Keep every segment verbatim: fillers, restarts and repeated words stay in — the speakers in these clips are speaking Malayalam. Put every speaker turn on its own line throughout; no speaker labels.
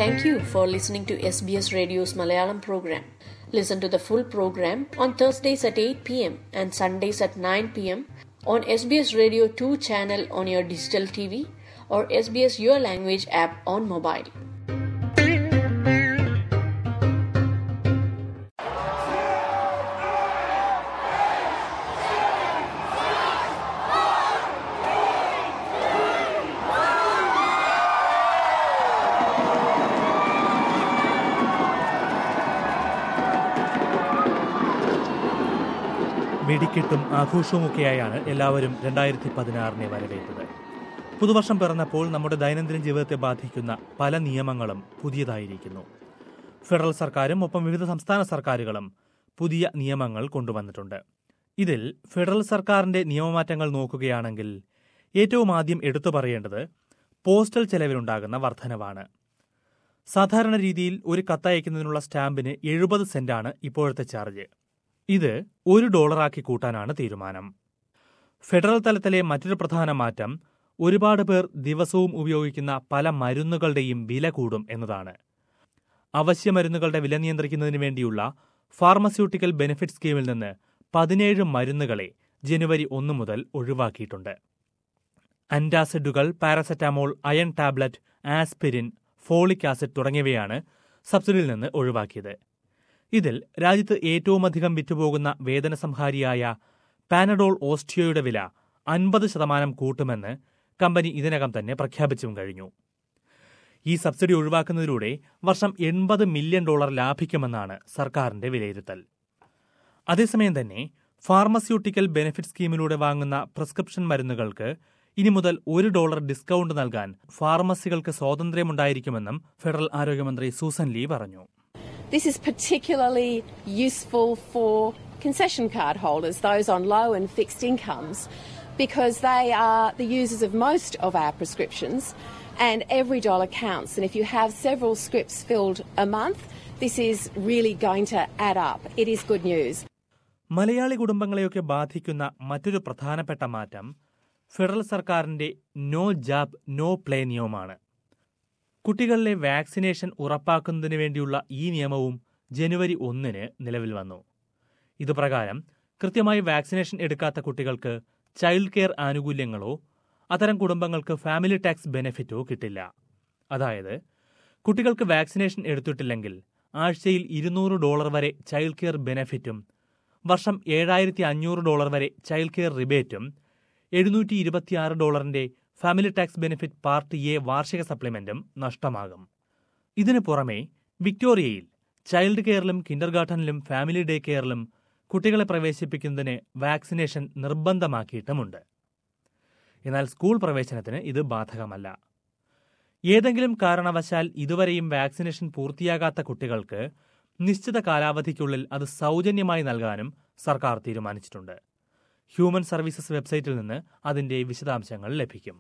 Thank you for listening to S B S Radio's Malayalam program. Listen to the full program on Thursdays at eight p.m. and Sundays at nine p.m. on S B S Radio two channel on your digital T V or S B S Your Language app on mobile.
വെടിക്കെട്ടും ആഘോഷവുമൊക്കെയായാണ് എല്ലാവരും രണ്ടായിരത്തി പതിനാറിനെ വരവേറ്റത്. പുതുവർഷം പിറന്നപ്പോൾ നമ്മുടെ ദൈനംദിന ജീവിതത്തെ ബാധിക്കുന്ന പല നിയമങ്ങളും പുതിയതായിരിക്കുന്നു. ഫെഡറൽ സർക്കാരും ഒപ്പം വിവിധ സംസ്ഥാന സർക്കാരുകളും പുതിയ നിയമങ്ങൾ കൊണ്ടുവന്നിട്ടുണ്ട്. ഇതിൽ ഫെഡറൽ സർക്കാരിന്റെ നിയമമാറ്റങ്ങൾ നോക്കുകയാണെങ്കിൽ ഏറ്റവും ആദ്യം എടുത്തു പറയേണ്ടത് പോസ്റ്റൽ ചെലവിലുണ്ടാകുന്ന വർധനവാണ്. സാധാരണ രീതിയിൽ ഒരു കത്തയക്കുന്നതിനുള്ള സ്റ്റാമ്പിന് എഴുപത് സെന്റാണ് ഇപ്പോഴത്തെ ചാർജ്. ഇത് ഒരു ഡോളറാക്കി കൂട്ടാനാണ് തീരുമാനം. ഫെഡറൽ തലത്തിലെ മറ്റൊരു പ്രധാന മാറ്റം ഒരുപാട് പേർ ദിവസവും ഉപയോഗിക്കുന്ന പല മരുന്നുകളുടെയും വില കൂടും എന്നതാണ്. അവശ്യ മരുന്നുകളുടെ വില നിയന്ത്രിക്കുന്നതിന് വേണ്ടിയുള്ള ഫാർമസ്യൂട്ടിക്കൽ ബെനിഫിറ്റ് സ്കീമിൽ നിന്ന് പതിനേഴ് മരുന്നുകളെ ജനുവരി ഒന്ന് മുതൽ ഒഴിവാക്കിയിട്ടുണ്ട്. അന്റാസിഡുകൾ, paracetamol, iron tablet, aspirin, folic acid തുടങ്ങിയവയാണ് സബ്സിഡിയിൽ നിന്ന് ഒഴിവാക്കിയത്. ഇതിൽ രാജ്യത്ത് ഏറ്റവുമധികം വിറ്റുപോകുന്ന വേദനസംഹാരിയായ പാനഡോൾ ഓസ്റ്റിയോയുടെ വില അൻപത് ശതമാനം കൂട്ടുമെന്ന് കമ്പനി ഇതിനകം തന്നെ പ്രഖ്യാപിച്ചും കഴിഞ്ഞു. ഈ സബ്സിഡി ഒഴിവാക്കുന്നതിലൂടെ വർഷം എൺപത് മില്യൺ ഡോളർ ലാഭിക്കുമെന്നാണ് സർക്കാരിന്റെ വിലയിരുത്തൽ. അതേസമയം തന്നെ ഫാർമസ്യൂട്ടിക്കൽ ബെനിഫിറ്റ് സ്കീമിലൂടെ വാങ്ങുന്ന പ്രിസ്ക്രിപ്ഷൻ മരുന്നുകൾക്ക് ഇനി മുതൽ ഒരു ഡോളർ ഡിസ്കൌണ്ട് നൽകാൻ ഫാർമസികൾക്ക് സ്വാതന്ത്ര്യമുണ്ടായിരിക്കുമെന്നും ഫെഡറൽ ആരോഗ്യമന്ത്രി സൂസൻ ലീ പറഞ്ഞു.
This is particularly useful for concession card holders, those on low and fixed incomes, because they are the users of most of our prescriptions and every dollar counts. And if you have several scripts filled a month, this is really going to add up. It is good news.
Malayali കുടുംബങ്ങളെയൊക്കെ ബാധിക്കുന്ന മറ്റൊരു പ്രധാനപ്പെട്ട മാറ്റം ഫെഡറൽ സർക്കാരിന്റെ നോ ജാബ് നോ പ്ലേ നിയമമാണ്. കുട്ടികളിലെ വാക്സിനേഷൻ ഉറപ്പാക്കുന്നതിന് വേണ്ടിയുള്ള ഈ നിയമവും ജനുവരി ഒന്നിന് നിലവിൽ വന്നു. ഇതുപ്രകാരം കൃത്യമായി വാക്സിനേഷൻ എടുക്കാത്ത കുട്ടികൾക്ക് ചൈൽഡ് കെയർ ആനുകൂല്യങ്ങളോ അത്തരം കുടുംബങ്ങൾക്ക് ഫാമിലി ടാക്സ് ബെനിഫിറ്റോ കിട്ടില്ല. അതായത് കുട്ടികൾക്ക് വാക്സിനേഷൻ എടുത്തിട്ടില്ലെങ്കിൽ ആഴ്ചയിൽ ഇരുന്നൂറ് ഡോളർ വരെ ചൈൽഡ് കെയർ ബെനിഫിറ്റും വർഷം ഏഴായിരത്തി അഞ്ഞൂറ് ഡോളർ വരെ ചൈൽഡ് കെയർ റിബേറ്റും എഴുന്നൂറ്റി ഇരുപത്തിയാറ് ഡോളറിന്റെ family tax benefit part A വാർഷിക സപ്ലിമെന്റും നഷ്ടമാകും. ഇതിനു പുറമെ വിക്ടോറിയയിൽ ചൈൽഡ് കെയറിലും കിൻഡർഗാർട്ടനിലും ഫാമിലി ഡേ കെയറിലും കുട്ടികളെ പ്രവേശിപ്പിക്കുന്നതിന് വാക്സിനേഷൻ നിർബന്ധമാക്കിയിട്ടുമുണ്ട്. എന്നാൽ സ്കൂൾ പ്രവേശനത്തിന് ഇത് ബാധകമല്ല. ഏതെങ്കിലും കാരണവശാൽ ഇതുവരെയും വാക്സിനേഷൻ പൂർത്തിയാകാത്ത കുട്ടികൾക്ക് നിശ്ചിത കാലാവധിക്കുള്ളിൽ അത് സൗജന്യമായി നൽകാനും സർക്കാർ തീരുമാനിച്ചിട്ടുണ്ട്. ഹ്യൂമൻ സർവീസസ് വെബ്സൈറ്റിൽ നിന്ന് അതിന്റെ വിശദാംശങ്ങൾ ലഭിക്കും.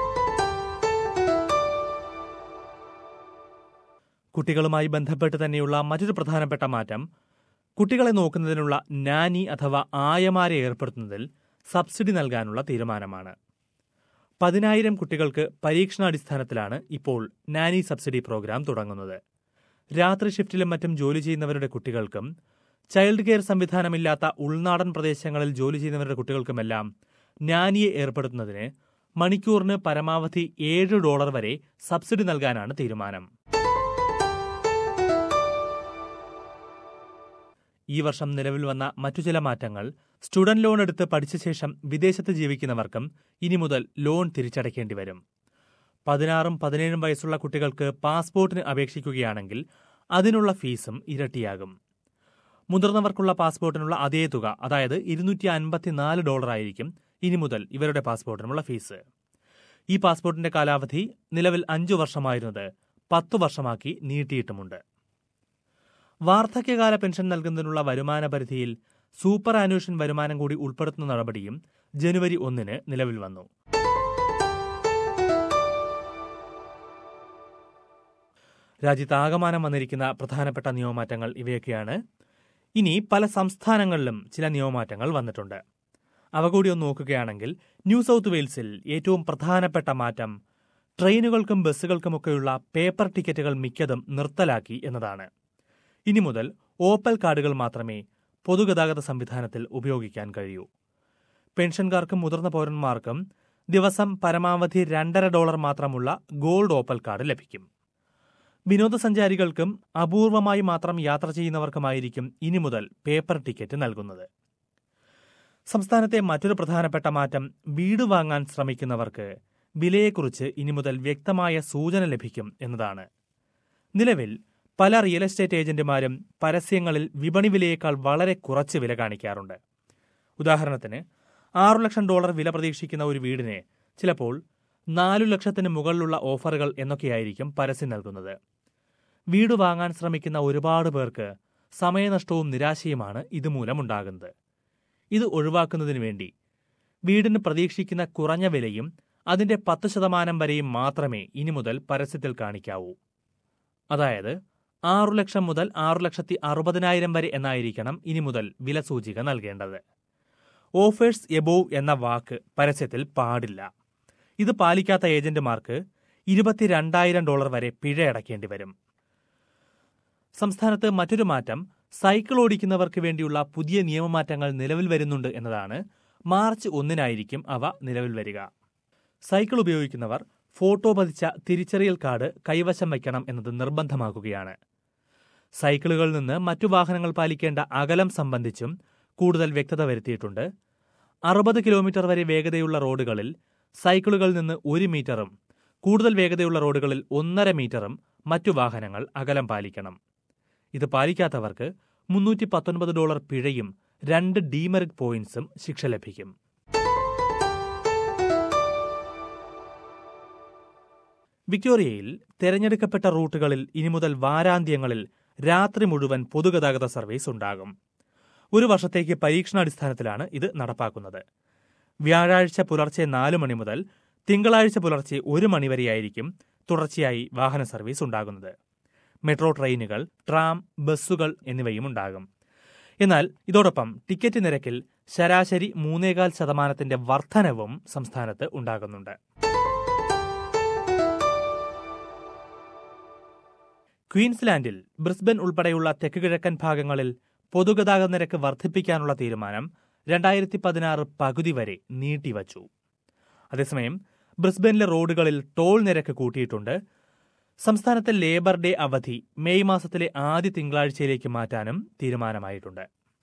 കുട്ടികളുമായി ബന്ധപ്പെട്ട് തന്നെയുള്ള മറ്റൊരു പ്രധാനപ്പെട്ട മാറ്റം കുട്ടികളെ നോക്കുന്നതിനുള്ള നാനി അഥവാ ആയമാരെ ഏർപ്പെടുത്തുന്നതിൽ സബ്സിഡി നൽകാനുള്ള തീരുമാനമാണ്. പതിനായിരം കുട്ടികൾക്ക് പരീക്ഷണാടിസ്ഥാനത്തിലാണ് ഇപ്പോൾ നാനി സബ്സിഡി പ്രോഗ്രാം തുടങ്ങുന്നത്. രാത്രി ഷിഫ്റ്റിലും മറ്റും ജോലി ചെയ്യുന്നവരുടെ കുട്ടികൾക്കും ചൈൽഡ് കെയർ സംവിധാനമില്ലാത്ത ഉൾനാടൻ പ്രദേശങ്ങളിൽ ജോലി ചെയ്യുന്നവരുടെ കുട്ടികൾക്കുമെല്ലാം നാനിയെ ഏർപ്പെടുത്തുന്നതിന് മണിക്കൂറിന് പരമാവധി ഏഴ് ഡോളർ വരെ സബ്സിഡി നൽകാനാണ് തീരുമാനം. ഈ വർഷം നിലവിൽ വന്ന മറ്റു ചില മാറ്റങ്ങൾ സ്റ്റുഡന്റ് ലോൺ എടുത്ത് പഠിച്ച ശേഷം വിദേശത്ത് ജീവിക്കുന്നവർക്കും ഇനി മുതൽ ലോൺ തിരിച്ചടയ്ക്കേണ്ടി വരും. പതിനാറും പതിനേഴും വയസ്സുള്ള കുട്ടികൾക്ക് പാസ്പോർട്ടിന് അപേക്ഷിക്കുകയാണെങ്കിൽ അതിനുള്ള ഫീസും ഇരട്ടിയാകും. മുതിർന്നവർക്കുള്ള പാസ്പോർട്ടിനുള്ള അതേ തുക, അതായത് ഇരുന്നൂറ്റി അൻപത്തിനാല് ഡോളർ ആയിരിക്കും ഇനി മുതൽ ഇവരുടെ പാസ്പോർട്ടിനുള്ള ഫീസ്. ഈ പാസ്പോർട്ടിന്റെ കാലാവധി നിലവിൽ അഞ്ചു വർഷമായിരുന്നത് പത്തു വർഷമാക്കി നീട്ടിയിട്ടുമുണ്ട്. വാർദ്ധക്യകാല പെൻഷൻ നൽകുന്നതിനുള്ള വരുമാന പരിധിയിൽ സൂപ്പർ ആനുവേഷൻ വരുമാനം കൂടി ഉൾപ്പെടുത്തുന്ന നടപടിയും ജനുവരി ഒന്നിന് നിലവിൽ വന്നു. രാജ്യത്താകമാനം വന്നിരിക്കുന്ന പ്രധാനപ്പെട്ട നിയമമാറ്റങ്ങൾ ഇവയൊക്കെയാണ്. ഇനി പല സംസ്ഥാനങ്ങളിലും ചില നിയമമാറ്റങ്ങൾ വന്നിട്ടുണ്ട്. അവ കൂടി ഒന്ന് നോക്കുകയാണെങ്കിൽ ന്യൂ സൗത്ത് വെയിൽസിൽ ഏറ്റവും പ്രധാനപ്പെട്ട മാറ്റം ട്രെയിനുകൾക്കും ബസ്സുകൾക്കുമൊക്കെയുള്ള പേപ്പർ ടിക്കറ്റുകൾ മിക്കതും നിർത്തലാക്കി എന്നതാണ്. ഇനി മുതൽ ഓപ്പൽ കാർഡുകൾ മാത്രമേ പൊതുഗതാഗത സംവിധാനത്തിൽ ഉപയോഗിക്കാൻ കഴിയൂ. പെൻഷൻകാർക്കും മുതിർന്ന പൗരന്മാർക്കും ദിവസം പരമാവധി രണ്ടര ഡോളർ മാത്രമുള്ള ഗോൾഡ് ഓപ്പൽ കാർഡ് ലഭിക്കും. വിനോദസഞ്ചാരികൾക്കും അപൂർവമായി മാത്രം യാത്ര ചെയ്യുന്നവർക്കുമായിരിക്കും ഇനി മുതൽ പേപ്പർ ടിക്കറ്റ് നൽകുന്നത്. സംസ്ഥാനത്തെ മറ്റൊരു പ്രധാനപ്പെട്ട മാറ്റം വീട് വാങ്ങാൻ ശ്രമിക്കുന്നവർക്ക് വിലയെക്കുറിച്ച് ഇനി മുതൽ വ്യക്തമായ സൂചന ലഭിക്കും എന്നതാണ്. നിലവിൽ പല റിയൽ എസ്റ്റേറ്റ് ഏജന്റുമാരും പരസ്യങ്ങളിൽ വിപണി വിലയേക്കാൾ വളരെ കുറച്ച് വില കാണിക്കാറുണ്ട്. ഉദാഹരണത്തിന് ആറു ലക്ഷം ഡോളർ വില പ്രതീക്ഷിക്കുന്ന ഒരു വീടിന് ചിലപ്പോൾ നാലു ലക്ഷത്തിന് മുകളിലുള്ള ഓഫറുകൾ എന്നൊക്കെയായിരിക്കും പരസ്യം നൽകുന്നത്. വീട് വാങ്ങാൻ ശ്രമിക്കുന്ന ഒരുപാട് പേർക്ക് സമയനഷ്ടവും നിരാശയുമാണ് ഇതുമൂലമുണ്ടാകുന്നത്. ഇത് ഒഴിവാക്കുന്നതിനു വേണ്ടി വീടിന് പ്രതീക്ഷിക്കുന്ന കുറഞ്ഞ വിലയും അതിന്റെ പത്ത് ശതമാനം വരെയും മാത്രമേ ഇനി മുതൽ പരസ്യത്തിൽ കാണിക്കാവൂ. അതായത് ആറു ലക്ഷം മുതൽ ആറു ലക്ഷത്തി അറുപതിനായിരം വരെ എന്നായിരിക്കണം ഇനി മുതൽ വില സൂചിക നൽകേണ്ടത്. ഓഫേഴ്സ് എബോവ് എന്ന വാക്ക് പരസ്യത്തിൽ പാടില്ല. ഇത് പാലിക്കാത്ത ഏജന്റുമാർക്ക് ഇരുപത്തിരണ്ടായിരം ഡോളർ വരെ പിഴ അടയ്ക്കേണ്ടി വരും. സംസ്ഥാനത്ത് മറ്റൊരു മാറ്റം സൈക്കിൾ ഓടിക്കുന്നവർക്ക് വേണ്ടിയുള്ള പുതിയ നിയമമാറ്റങ്ങൾ നിലവിൽ വരുന്നുണ്ട് എന്നതാണ്. മാർച്ച് ഒന്നിനായിരിക്കും അവ നിലവിൽ വരിക. സൈക്കിൾ ഉപയോഗിക്കുന്നവർ ഫോട്ടോ പതിച്ച തിരിച്ചറിയൽ കാർഡ് കൈവശം വയ്ക്കണം എന്നത് നിർബന്ധമാക്കുകയാണ്. സൈക്കിളുകളിൽ നിന്ന് മറ്റു വാഹനങ്ങൾ പാലിക്കേണ്ട അകലം സംബന്ധിച്ചും കൂടുതൽ വ്യക്തത വരുത്തിയിട്ടുണ്ട്. അറുപത് കിലോമീറ്റർ വരെ വേഗതയുള്ള റോഡുകളിൽ സൈക്കിളുകളിൽ നിന്ന് ഒരു മീറ്ററും കൂടുതൽ വേഗതയുള്ള റോഡുകളിൽ ഒന്നര മീറ്ററും മറ്റു വാഹനങ്ങൾ അകലം പാലിക്കണം. ഇത് പാലിക്കാത്തവർക്ക് മുന്നൂറ്റി പത്തൊൻപത് ഡോളർ പിഴയും രണ്ട് ഡീമെറിറ്റ് പോയിന്റ്സും ശിക്ഷ ലഭിക്കും. വിക്ടോറിയയിൽ തെരഞ്ഞെടുക്കപ്പെട്ട റൂട്ടുകളിൽ ഇനി മുതൽ വാരാന്ത്യങ്ങളിൽ രാത്രി മുഴുവൻ പൊതുഗതാഗത സർവീസ് ഉണ്ടാകും. ഒരു വർഷത്തേക്ക് പരീക്ഷണാടിസ്ഥാനത്തിലാണ് ഇത് നടപ്പാക്കുന്നത്. വ്യാഴാഴ്ച പുലർച്ചെ നാലു മണി മുതൽ തിങ്കളാഴ്ച പുലർച്ചെ ഒരു മണിവരെയായിരിക്കും തുടർച്ചയായി വാഹന സർവീസ് ഉണ്ടാകുന്നത്. മെട്രോ ട്രെയിനുകൾ, ട്രാം, ബസ്സുകൾ എന്നിവയും ഉണ്ടാകും. എന്നാൽ ഇതോടൊപ്പം ടിക്കറ്റ് നിരക്കിൽ ശരാശരി മൂന്നേകാൽ ശതമാനത്തിന്റെ വർധനവും സംസ്ഥാനത്ത് ഉണ്ടാകുന്നുണ്ട്. ക്വീൻസ്ലാൻഡിൽ ബ്രിസ്ബൻ ഉൾപ്പെടെയുള്ള തെക്കുകിഴക്കൻ ഭാഗങ്ങളിൽ പൊതുഗതാഗത നിരക്ക് വർദ്ധിപ്പിക്കാനുള്ള തീരുമാനം രണ്ടായിരത്തി പതിനാറ് പകുതി വരെ നീട്ടിവച്ചു. അതേസമയം ബ്രിസ്ബനിലെ റോഡുകളിൽ ടോൾ നിരക്ക് കൂട്ടിയിട്ടുണ്ട്. സംസ്ഥാനത്തെ ലേബർ ഡേ അവധി മെയ് മാസത്തിലെ ആദ്യ തിങ്കളാഴ്ചയിലേക്ക് മാറ്റാനും തീരുമാനമായിട്ടുണ്ട്.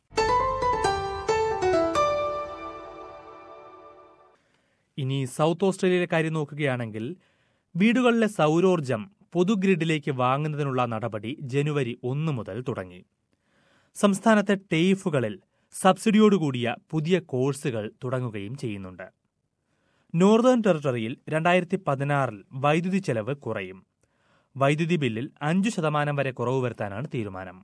ഇനി സൗത്ത് ഓസ്ട്രേലിയയിലെ കാര്യം നോക്കുകയാണെങ്കിൽ വീടുകളിലെ സൗരോർജം പൊതുഗ്രിഡിലേക്ക് വാങ്ങുന്നതിനുള്ള നടപടി ജനുവരി ഒന്ന് മുതൽ തുടങ്ങി. സംസ്ഥാനത്തെ ടെയ്ഫുകളിൽ സബ്സിഡിയോടുകൂടിയ പുതിയ കോഴ്സുകൾ തുടങ്ങുകയും ചെയ്യുന്നുണ്ട്. നോർത്തേൺ ടെറിട്ടറിയിൽ രണ്ടായിരത്തി പതിനാറിൽ വൈദ്യുതി ചെലവ് കുറയും. വൈദ്യുതി ബില്ലിൽ അഞ്ചു ശതമാനം വരെ കുറവ് വരുത്താനാണ് തീരുമാനം.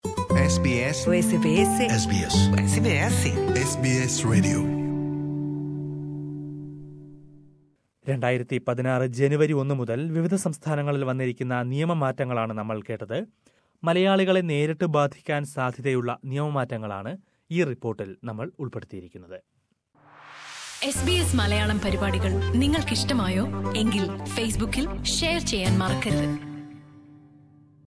രണ്ടായിരത്തി പതിനാറ് ജനുവരി ഒന്ന് മുതൽ വിവിധ സംസ്ഥാനങ്ങളിൽ വന്നിരിക്കുന്ന നിയമമാറ്റങ്ങളാണ് നമ്മൾ കേട്ടത്. മലയാളികളെ നേരിട്ട് ബാധിക്കാൻ സാധ്യതയുള്ള നിയമമാറ്റങ്ങളാണ് ഈ റിപ്പോർട്ടിൽ നമ്മൾ ഉൾപ്പെടുത്തിയിരിക്കുന്നത്.
എസ് ബി എസ് മലയാളം പരിപാടികൾ നിങ്ങൾക്കിഷ്ടമായോ? എങ്കിൽ ഫേസ്ബുക്കിൽ ഷെയർ ചെയ്യാൻ മറക്കരുത്.